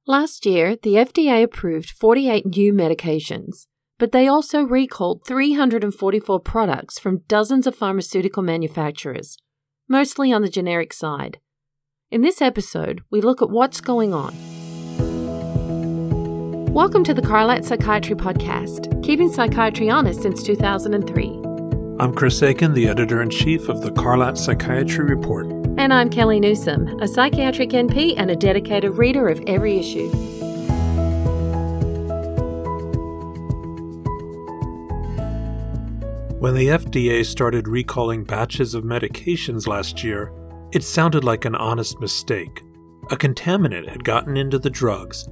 Last year, the FDA approved 48 new medications, but they also recalled 344 products from dozens of pharmaceutical manufacturers, mostly on the generic side. In this episode, we look at what's going on. Welcome to the Carlat Psychiatry Podcast, keeping psychiatry honest since 2003. I'm Chris Aiken, the editor-in-chief of the Carlat Psychiatry Report. And I'm Kelly Newsom, a psychiatric NP and a dedicated reader of every issue. When the FDA started recalling batches of medications last year, it sounded like an honest mistake. A contaminant had gotten into the drugs,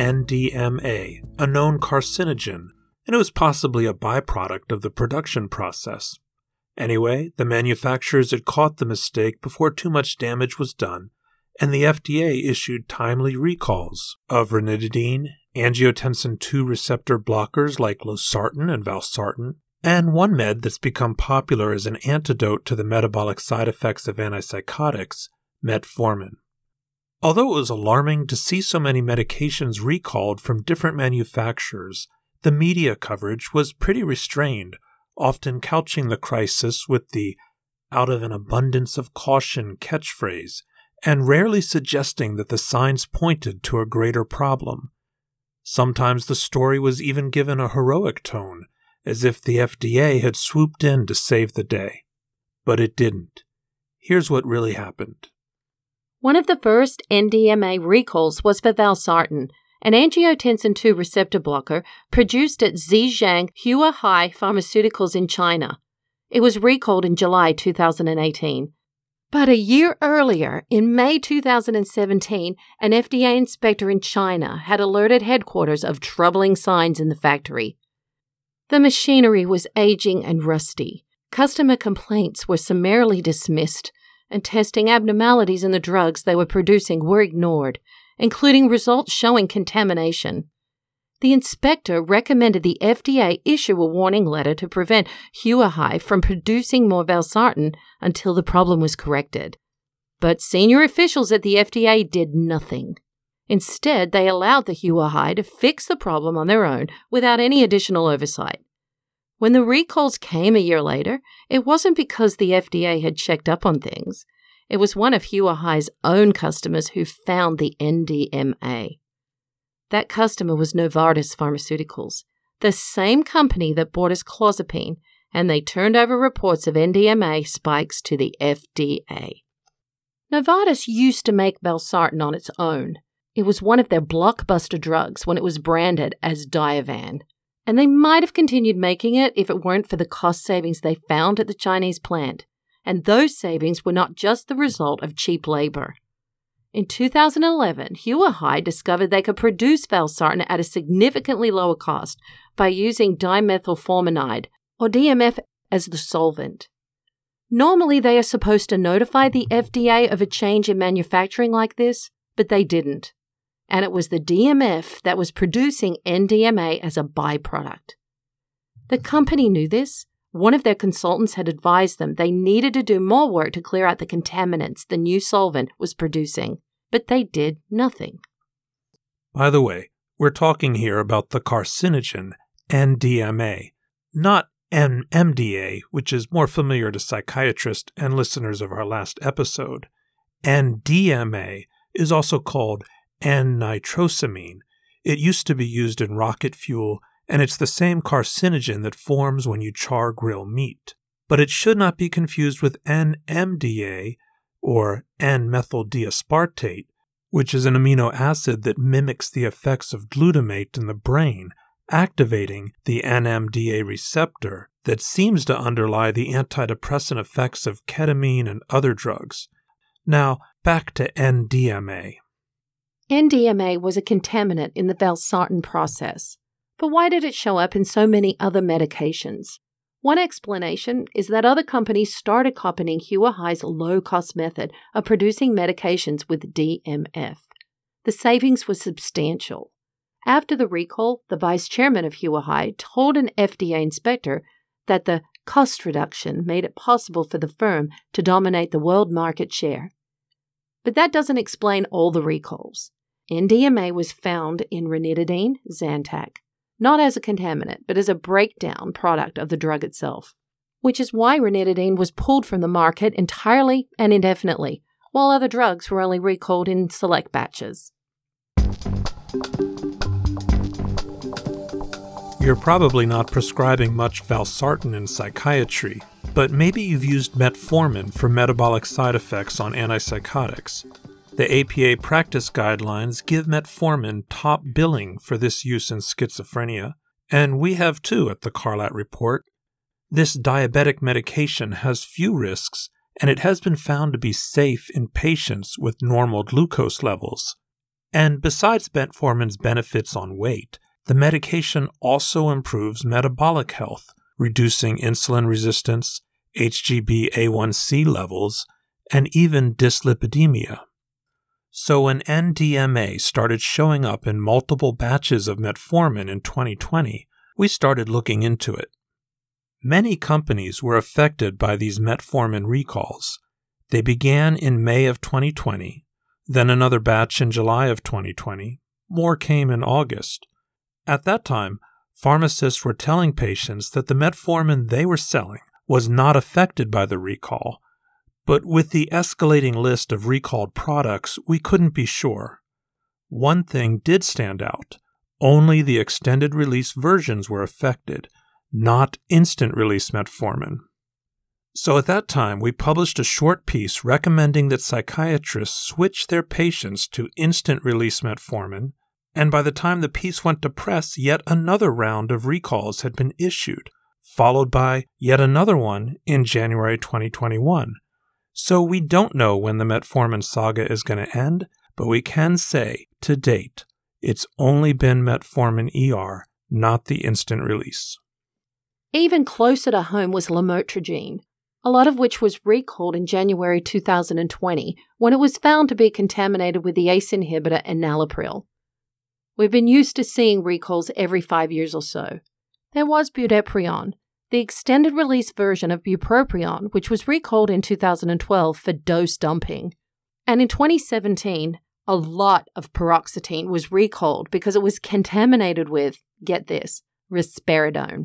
NDMA, a known carcinogen, and it was possibly a byproduct of the production process. Anyway, the manufacturers had caught the mistake before too much damage was done, and the FDA issued timely recalls of ranitidine, angiotensin II receptor blockers like losartan and valsartan, and one med that's become popular as an antidote to the metabolic side effects of antipsychotics, metformin. Although it was alarming to see so many medications recalled from different manufacturers, the media coverage was pretty restrained, often couching the crisis with the "out of an abundance of caution" catchphrase, and rarely suggesting that the signs pointed to a greater problem. Sometimes the story was even given a heroic tone, as if the FDA had swooped in to save the day. But it didn't. Here's what really happened. One of the first NDMA recalls was for valsartan, an angiotensin II receptor blocker produced at Zhejiang Huahai Pharmaceuticals in China. It was recalled in July 2018. But a year earlier, in May 2017, an FDA inspector in China had alerted headquarters of troubling signs in the factory. The machinery was aging and rusty. Customer complaints were summarily dismissed, and testing abnormalities in the drugs they were producing were ignored, including results showing contamination. The inspector recommended the FDA issue a warning letter to prevent Huahai from producing more valsartan until the problem was corrected. But senior officials at the FDA did nothing. Instead, they allowed the Huahai to fix the problem on their own without any additional oversight. When the recalls came a year later, it wasn't because the FDA had checked up on things. It was one of Huahai's own customers who found the NDMA. That customer was Novartis Pharmaceuticals, the same company that bought us clozapine, and they turned over reports of NDMA spikes to the FDA. Novartis used to make valsartan on its own. It was one of their blockbuster drugs when it was branded as Diovan. And they might have continued making it if it weren't for the cost savings they found at the Chinese plant. And those savings were not just the result of cheap labor. In 2011, Huahai discovered they could produce valsartan at a significantly lower cost by using dimethylforminide, or DMF, as the solvent. Normally, they are supposed to notify the FDA of a change in manufacturing like this, but they didn't. And it was the DMF that was producing NDMA as a byproduct. The company knew this. One of their consultants had advised them they needed to do more work to clear out the contaminants the new solvent was producing, but they did nothing. By the way, we're talking here about the carcinogen NDMA, not NMDA, which is more familiar to psychiatrists and listeners of our last episode. NDMA is also called N-nitrosamine. It used to be used in rocket fuel, and it's the same carcinogen that forms when you char grill meat. But it should not be confused with NMDA, or N-methyl-D-aspartate, which is an amino acid that mimics the effects of glutamate in the brain, activating the NMDA receptor that seems to underlie the antidepressant effects of ketamine and other drugs. Now, back to NDMA. NDMA was a contaminant in the valsartan process. But why did it show up in so many other medications? One explanation is that other companies started copying Huahai's low-cost method of producing medications with DMF. The savings was substantial. After the recall, the vice chairman of Huahai told an FDA inspector that the cost reduction made it possible for the firm to dominate the world market share. But that doesn't explain all the recalls. NDMA was found in ranitidine, Zantac, not as a contaminant, but as a breakdown product of the drug itself, which is why ranitidine was pulled from the market entirely and indefinitely, while other drugs were only recalled in select batches. You're probably not prescribing much valsartan in psychiatry, but maybe you've used metformin for metabolic side effects on antipsychotics. The APA practice guidelines give metformin top billing for this use in schizophrenia, and we have too at the Carlat Report. This diabetic medication has few risks, and it has been found to be safe in patients with normal glucose levels. And besides metformin's benefits on weight, the medication also improves metabolic health, reducing insulin resistance, HbA1c levels, and even dyslipidemia. So when NDMA started showing up in multiple batches of metformin in 2020, we started looking into it. Many companies were affected by these metformin recalls. They began in May of 2020, then another batch in July of 2020. More came in August. At that time, pharmacists were telling patients that the metformin they were selling was not affected by the recall, but with the escalating list of recalled products, we couldn't be sure. One thing did stand out. Only the extended-release versions were affected, not instant-release metformin. So at that time, we published a short piece recommending that psychiatrists switch their patients to instant-release metformin, and by the time the piece went to press, yet another round of recalls had been issued, followed by yet another one in January 2021. So we don't know when the metformin saga is going to end, but we can say, to date, it's only been metformin ER, not the instant release. Even closer to home was lamotrigine, a lot of which was recalled in January 2020 when it was found to be contaminated with the ACE inhibitor enalapril. We've been used to seeing recalls every 5 years or so. There was budeprion, the extended-release version of bupropion, which was recalled in 2012 for dose dumping. And in 2017, a lot of paroxetine was recalled because it was contaminated with, get this, risperidone.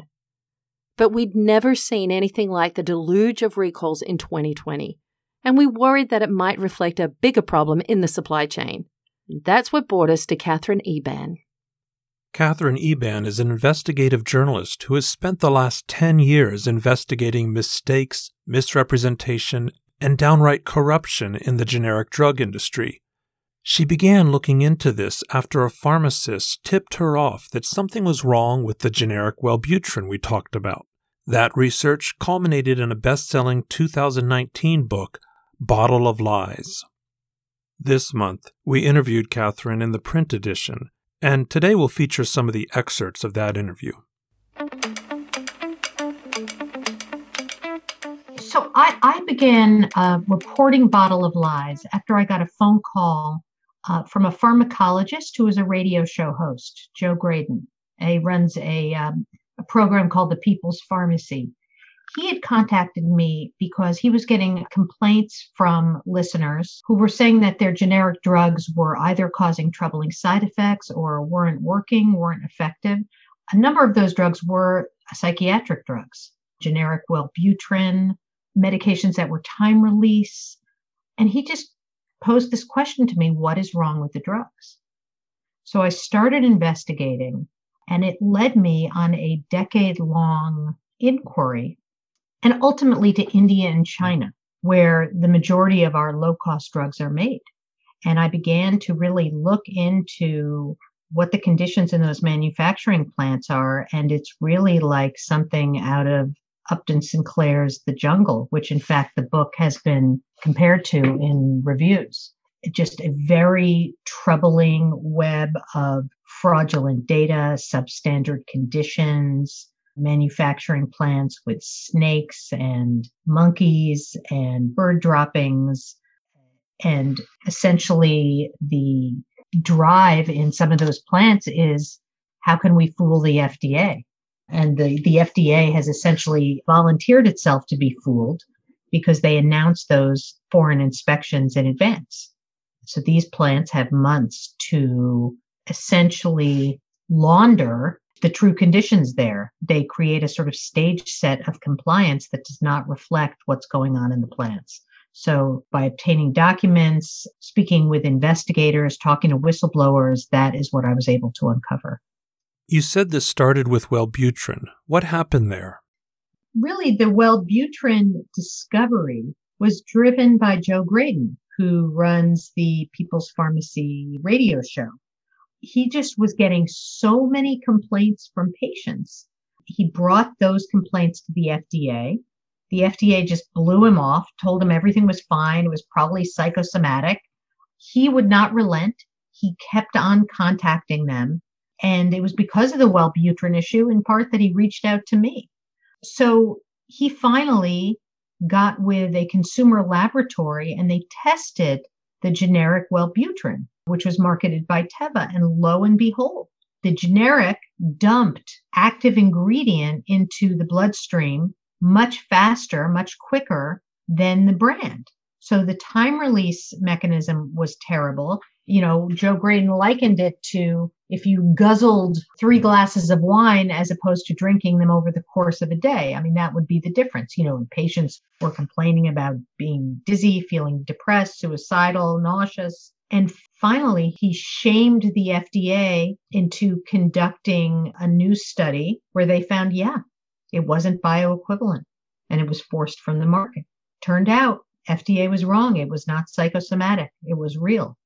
But we'd never seen anything like the deluge of recalls in 2020, and we worried that it might reflect a bigger problem in the supply chain. That's what brought us to Katherine Eban. Katherine Eban is an investigative journalist who has spent the last 10 years investigating mistakes, misrepresentation, and downright corruption in the generic drug industry. She began looking into this after a pharmacist tipped her off that something was wrong with the generic Wellbutrin we talked about. That research culminated in a best-selling 2019 book, Bottle of Lies. This month, we interviewed Katherine in the print edition, and today we'll feature some of the excerpts of that interview. So I began reporting Bottle of Lies after I got a phone call from a pharmacologist who is a radio show host, Joe Graydon. He runs a program called The People's Pharmacy. He had contacted me because he was getting complaints from listeners who were saying that their generic drugs were either causing troubling side effects or weren't working, weren't effective. A number of those drugs were psychiatric drugs, generic Wellbutrin, medications that were time release. And he just posed this question to me, what is wrong with the drugs? So I started investigating, and it led me on a decade-long inquiry, and ultimately to India and China, where the majority of our low-cost drugs are made. And I began to really look into what the conditions in those manufacturing plants are, and it's really like something out of Upton Sinclair's The Jungle, which in fact the book has been compared to in reviews. Just a very troubling web of fraudulent data, substandard conditions, manufacturing plants with snakes and monkeys and bird droppings. And essentially the drive in some of those plants is, how can we fool the FDA? And the FDA has essentially volunteered itself to be fooled because they announced those foreign inspections in advance. So these plants have months to essentially launder the true conditions there. They create a sort of stage set of compliance that does not reflect what's going on in the plants. So by obtaining documents, speaking with investigators, talking to whistleblowers, that is what I was able to uncover. You said this started with Wellbutrin. What happened there? Really, the Wellbutrin discovery was driven by Joe Graedon, who runs the People's Pharmacy radio show. He just was getting so many complaints from patients. He brought those complaints to the FDA. The FDA just blew him off, told him everything was fine. It was probably psychosomatic. He would not relent. He kept on contacting them. And it was because of the Wellbutrin issue, in part, that he reached out to me. So he finally got with a consumer laboratory and they tested the generic Wellbutrin, which was marketed by Teva. And lo and behold, the generic dumped active ingredient into the bloodstream much faster, much quicker than the brand. So the time release mechanism was terrible. You know, Joe Graedon likened it to if you guzzled 3 glasses of wine as opposed to drinking them over the course of a day. I mean, that would be the difference. You know, when patients were complaining about being dizzy, feeling depressed, suicidal, nauseous. And finally, he shamed the FDA into conducting a new study where they found, it wasn't bioequivalent and it was forced from the market. Turned out FDA was wrong. It was not psychosomatic. It was real.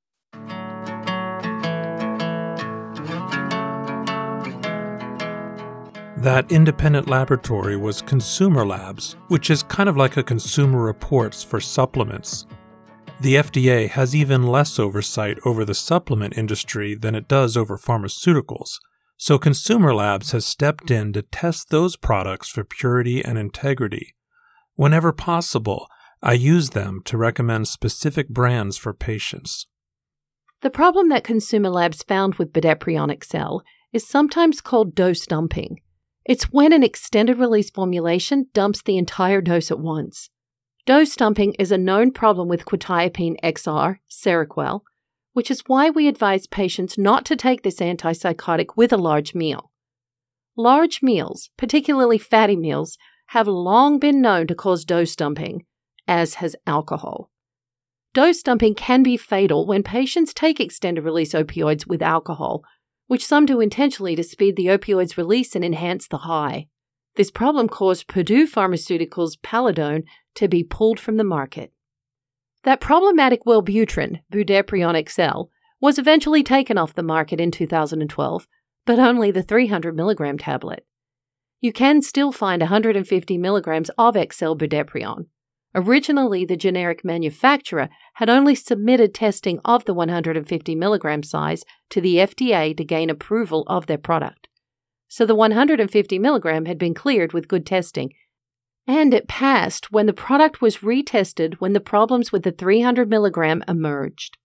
That independent laboratory was Consumer Labs, which is kind of like a Consumer Reports for supplements. The FDA has even less oversight over the supplement industry than it does over pharmaceuticals, so Consumer Labs has stepped in to test those products for purity and integrity. Whenever possible, I use them to recommend specific brands for patients. The problem that Consumer Labs found with Budeprion XL is sometimes called dose dumping. It's when an extended-release formulation dumps the entire dose at once. Dose dumping is a known problem with quetiapine XR, Seroquel, which is why we advise patients not to take this antipsychotic with a large meal. Large meals, particularly fatty meals, have long been known to cause dose dumping, as has alcohol. Dose dumping can be fatal when patients take extended-release opioids with alcohol, which some do intentionally to speed the opioid's release and enhance the high. This problem caused Purdue Pharmaceuticals' Paladone to be pulled from the market. That problematic Wellbutrin, Budeprion XL, was eventually taken off the market in 2012, but only the 300 milligram tablet. You can still find 150 milligrams of XL Budeprion. Originally, the generic manufacturer had only submitted testing of the 150 milligram size to the FDA to gain approval of their product. So the 150 milligram had been cleared with good testing, and it passed when the product was retested when the problems with the 300 milligram emerged.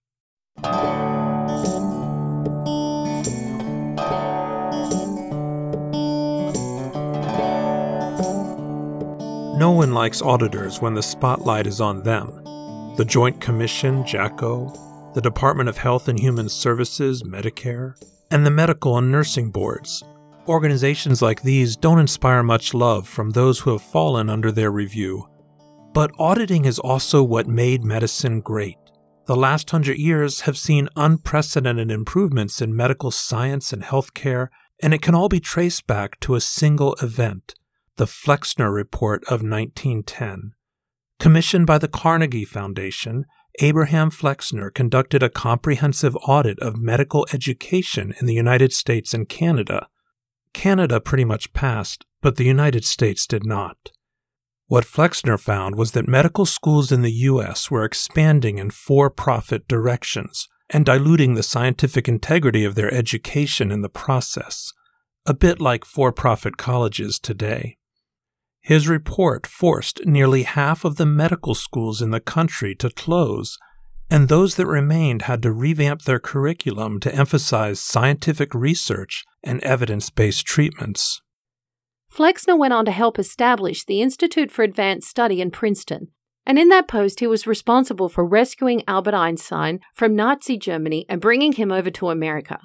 No one likes auditors when the spotlight is on them. The Joint Commission, JACO, the Department of Health and Human Services, Medicare, and the medical and nursing boards. Organizations like these don't inspire much love from those who have fallen under their review. But auditing is also what made medicine great. The last 100 years have seen unprecedented improvements in medical science and healthcare, and it can all be traced back to a single event, the Flexner Report of 1910. Commissioned by the Carnegie Foundation, Abraham Flexner conducted a comprehensive audit of medical education in the United States and Canada. Canada pretty much passed, but the United States did not. What Flexner found was that medical schools in the U.S. were expanding in for-profit directions and diluting the scientific integrity of their education in the process, a bit like for-profit colleges today. His report forced nearly half of the medical schools in the country to close, and those that remained had to revamp their curriculum to emphasize scientific research and evidence-based treatments. Flexner went on to help establish the Institute for Advanced Study in Princeton, And in that post, he was responsible for rescuing Albert Einstein from Nazi Germany and bringing him over to America.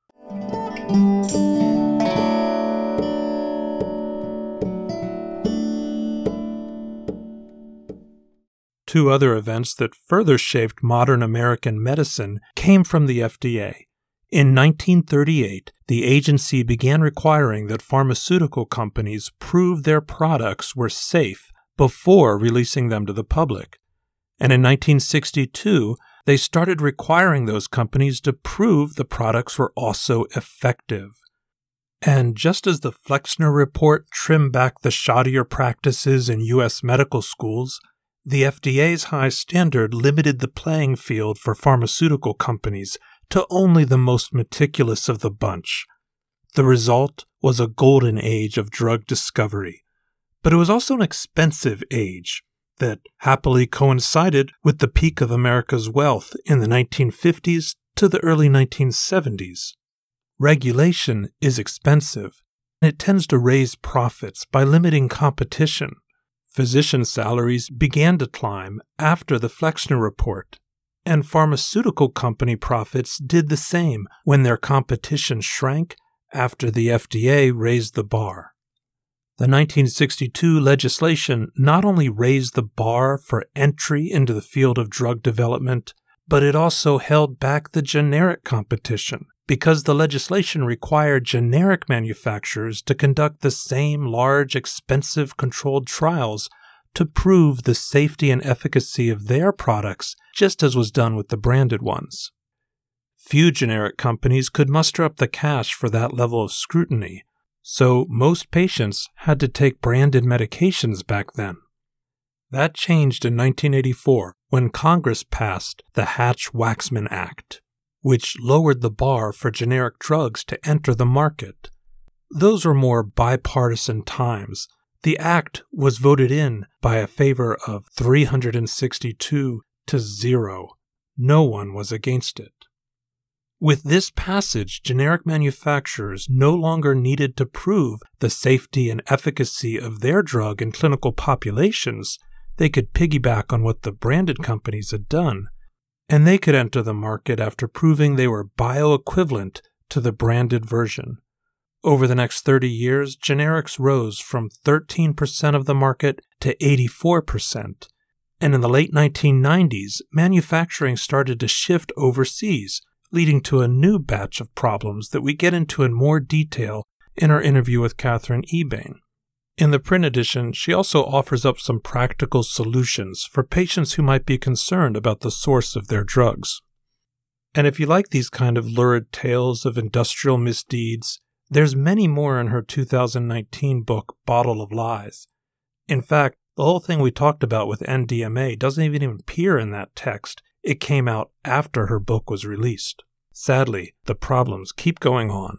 Two other events that further shaped modern American medicine came from the FDA. In 1938, the agency began requiring that pharmaceutical companies prove their products were safe before releasing them to the public. And in 1962, they started requiring those companies to prove the products were also effective. And just as the Flexner Report trimmed back the shoddier practices in U.S. medical schools, the FDA's high standard limited the playing field for pharmaceutical companies to only the most meticulous of the bunch. The result was a golden age of drug discovery. But it was also an expensive age that happily coincided with the peak of America's wealth in the 1950s to the early 1970s. Regulation is expensive, and it tends to raise profits by limiting competition. Physician salaries began to climb after the Flexner Report, and pharmaceutical company profits did the same when their competition shrank after the FDA raised the bar. The 1962 legislation not only raised the bar for entry into the field of drug development, but it also held back the generic competition, because the legislation required generic manufacturers to conduct the same large, expensive controlled trials to prove the safety and efficacy of their products, just as was done with the branded ones. Few generic companies could muster up the cash for that level of scrutiny, so most patients had to take branded medications back then. That changed in 1984 when Congress passed the Hatch-Waxman Act, which lowered the bar for generic drugs to enter the market. Those were more bipartisan times. The act was voted in by a favor of 362 to 0. No one was against it. With this passage, generic manufacturers no longer needed to prove the safety and efficacy of their drug in clinical populations. They could piggyback on what the branded companies had done, and they could enter the market after proving they were bioequivalent to the branded version. Over the next 30 years, generics rose from 13% of the market to 84%, and in the late 1990s, manufacturing started to shift overseas, leading to a new batch of problems that we get into in more detail in our interview with Catherine Ebain. In the print edition, she also offers up some practical solutions for patients who might be concerned about the source of their drugs. And if you like these kind of lurid tales of industrial misdeeds, there's many more in her 2019 book, Bottle of Lies. In fact, the whole thing we talked about with NDMA doesn't even appear in that text. It came out after her book was released. Sadly, the problems keep going on.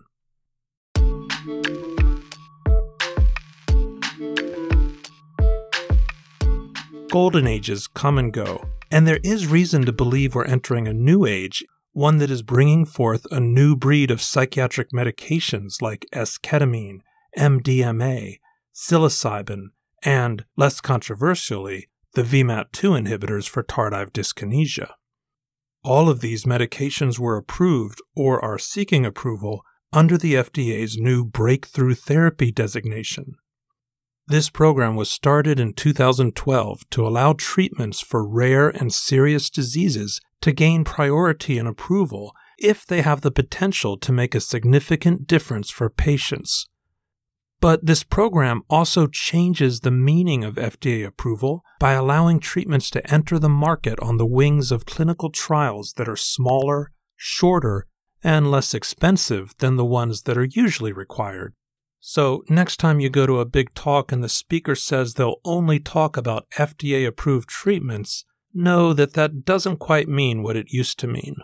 Golden ages come and go, and there is reason to believe we're entering a new age, one that is bringing forth a new breed of psychiatric medications like esketamine, MDMA, psilocybin, and, less controversially, the VMAT2 inhibitors for tardive dyskinesia. All of these medications were approved or are seeking approval under the FDA's new Breakthrough Therapy designation. This program was started in 2012 to allow treatments for rare and serious diseases to gain priority and approval if they have the potential to make a significant difference for patients. But this program also changes the meaning of FDA approval by allowing treatments to enter the market on the wings of clinical trials that are smaller, shorter, and less expensive than the ones that are usually required. So next time you go to a big talk and the speaker says they'll only talk about FDA-approved treatments, know that that doesn't quite mean what it used to mean.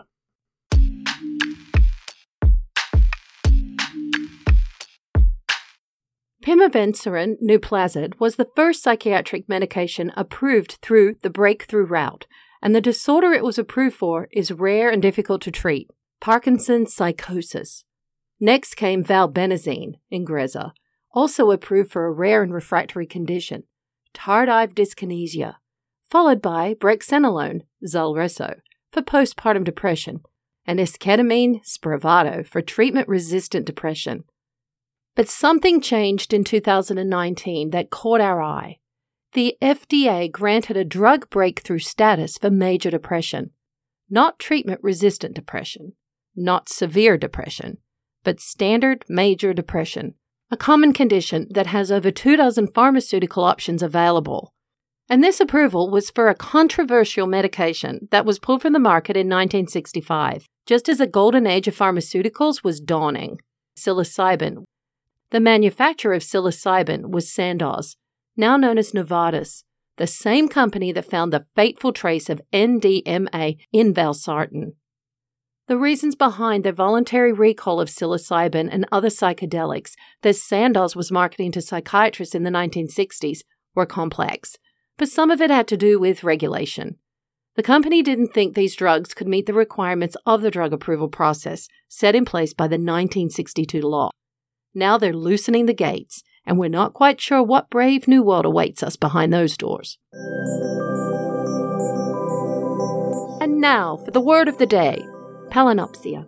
Pimavanserin Nuplazid was the first psychiatric medication approved through the breakthrough route, and the disorder it was approved for is rare and difficult to treat, Parkinson's psychosis. Next came valbenazine, Ingrezza, also approved for a rare and refractory condition, tardive dyskinesia. followed by brexanolone, Zulresso, for postpartum depression, and esketamine, Spravato, for treatment-resistant depression. But something changed in 2019 that caught our eye. The FDA granted a drug breakthrough status for major depression, not treatment-resistant depression, not severe depression, but standard major depression, a common condition that has over 24 pharmaceutical options available. And this approval was for a controversial medication that was pulled from the market in 1965, just as a golden age of pharmaceuticals was dawning, psilocybin. The manufacturer of psilocybin was Sandoz, now known as Novartis, the same company that found the fateful trace of NDMA in valsartan. The reasons behind the voluntary recall of psilocybin and other psychedelics that Sandoz was marketing to psychiatrists in the 1960s were complex, but some of it had to do with regulation. The company didn't think these drugs could meet the requirements of the drug approval process set in place by the 1962 law. Now they're loosening the gates, and we're not quite sure what brave new world awaits us behind those doors. And now for the word of the day, palinopsia.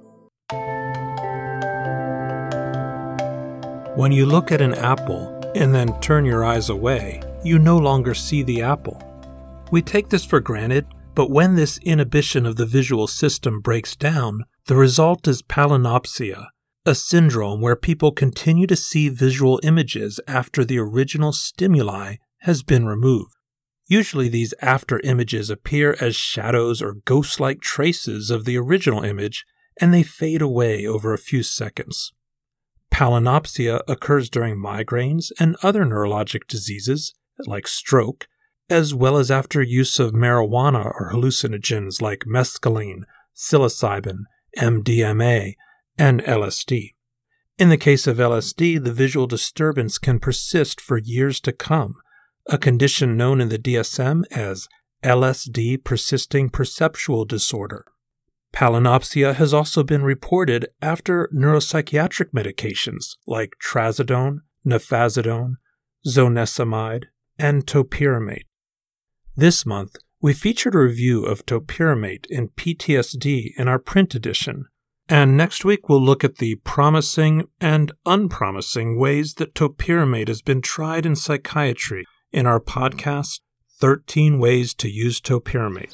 When you look at an apple and then turn your eyes away, you no longer see the apple. We take this for granted, but when this inhibition of the visual system breaks down, the result is palinopsia, a syndrome where people continue to see visual images after the original stimuli has been removed. Usually these after images appear as shadows or ghost-like traces of the original image, and they fade away over a few seconds. Palinopsia occurs during migraines and other neurologic diseases, like stroke, as well as after use of marijuana or hallucinogens like mescaline, psilocybin, MDMA, and LSD. In the case of LSD, the visual disturbance can persist for years to come, a condition known in the DSM as LSD persisting perceptual disorder. Palinopsia has also been reported after neuropsychiatric medications like trazodone, nefazodone, zonisamide, and topiramate. This month, we featured a review of topiramate in PTSD in our print edition, and next week we'll look at the promising and unpromising ways that topiramate has been tried in psychiatry in our podcast, 13 Ways to Use Topiramate.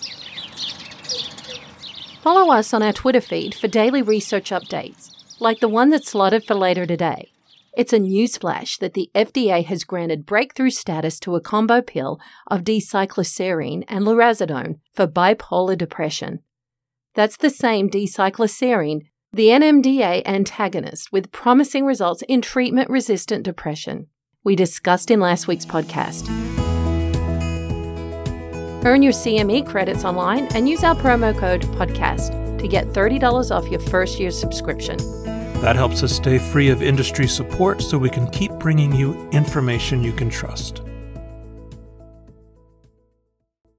Follow us on our Twitter feed for daily research updates, like the one that's slotted for later today. It's a newsflash that the FDA has granted breakthrough status to a combo pill of D-cycloserine and lurasidone for bipolar depression. That's the same D-cycloserine, the NMDA antagonist, with promising results in treatment-resistant depression. We discussed in last week's podcast. Earn your CME credits online and use our promo code PODCAST to get $30 off your first year's subscription. That helps us stay free of industry support so we can keep bringing you information you can trust.